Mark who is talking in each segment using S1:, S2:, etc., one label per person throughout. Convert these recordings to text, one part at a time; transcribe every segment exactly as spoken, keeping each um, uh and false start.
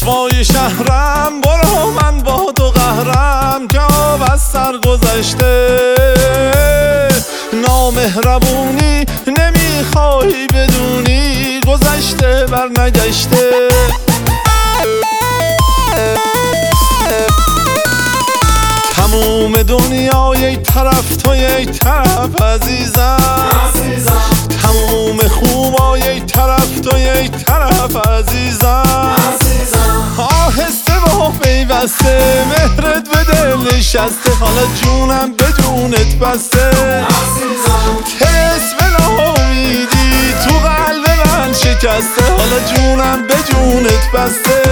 S1: رسوای شهرم، برو من با تو قهرم که آب از سر گذشته. نامهربونی نمیخوای بدونی، گذشته بر نگشته. تموم دنیا یک طرف تو یک طرف عزیزم، تموم خوبا یک طرف تو یک طرف عزیزم. آهسته و پیوسته مهرت به دل نشسته، حالا جونم به جونت بسته. طلسم ناامیدی تو قلب من شکسته، حالا جونم به جونت بسته.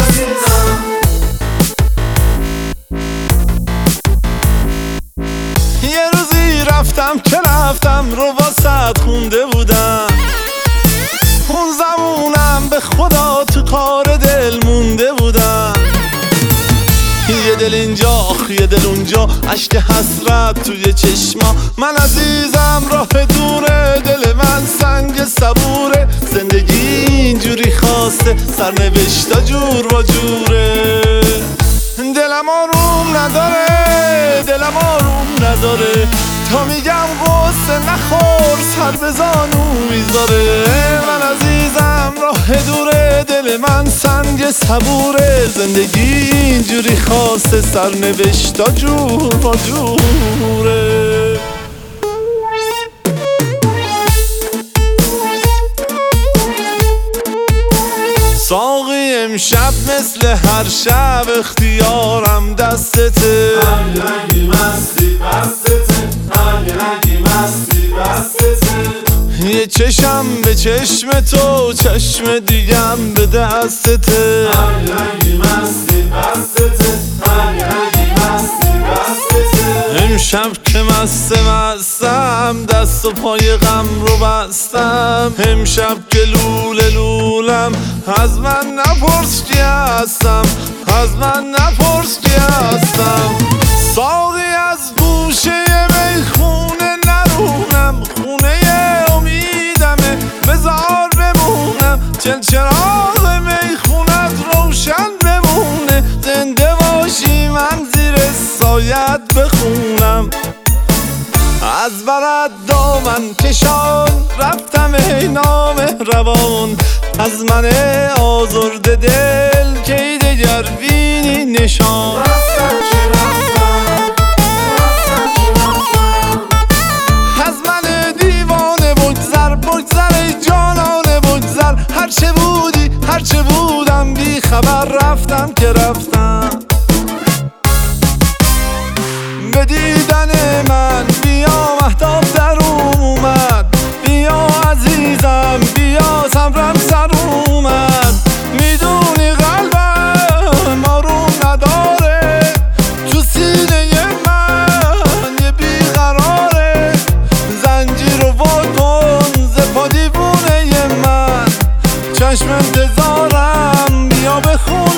S1: یه روزی رفتم که رفتم رو واسط خونده بودم، اون زمونم به خدا تو کار دل مونده بودم. یه دل اینجا یه دل اونجا، اشک حسرت توی چشما. من عزیزم راه دوره، دل من سنگ صبوره. زندگی اینجوری خواسته، سرنوشتا جور و جوره. دلم آروم نداره، دلم آروم نداره، تا میگم قصه نخور سر به زانو میذاره. من عزیزم راه دوره، دل من سنگ صبوره. زندگی اینجوری خواسته، سرنوشتا جور با جوره. ساقی امشب مثل هر شب اختیارم دستته،
S2: هر رنگی مستی بستته، هر رنگی مستی بستته.
S1: یه چشم به چشم تو، چشم دیگم به دستته.
S2: هر رنگی مستی بستته، هر رنگی مستی بستته.
S1: امشب که مست مستم، دست و پای غم رو بستم. امشب که لوله لولم، از من نپرس کی هستم، از من نپرس کی هستم. ساقی از گوشه میخونه نرونم، خونه امیدمه بذار بمونم. چل چراغ میخونت روشن بمونه، زنده باشی من زیر سایت بخونم. از برد دامن کشان رفتم ای نامهربان، از من آزرده دل کی دگر بینی نشان.
S2: رفتم که رفتم، رفتم که رفتم.
S1: از من دیوانه بگذر، بگذر ای جانانه بگذر. هرچه بودی هرچه بودم بی خبر، رفتم که رفتم. به دیدن من بیا، مهتاب در اومد. بیا عزیزم بیا، صبرم سر اومد. میدونی قلبم آروم نداره، تو سینه من یه بیقراره. زنجیر رو واکن ز پا دیوونه من، چشم انتظارم بیا بخون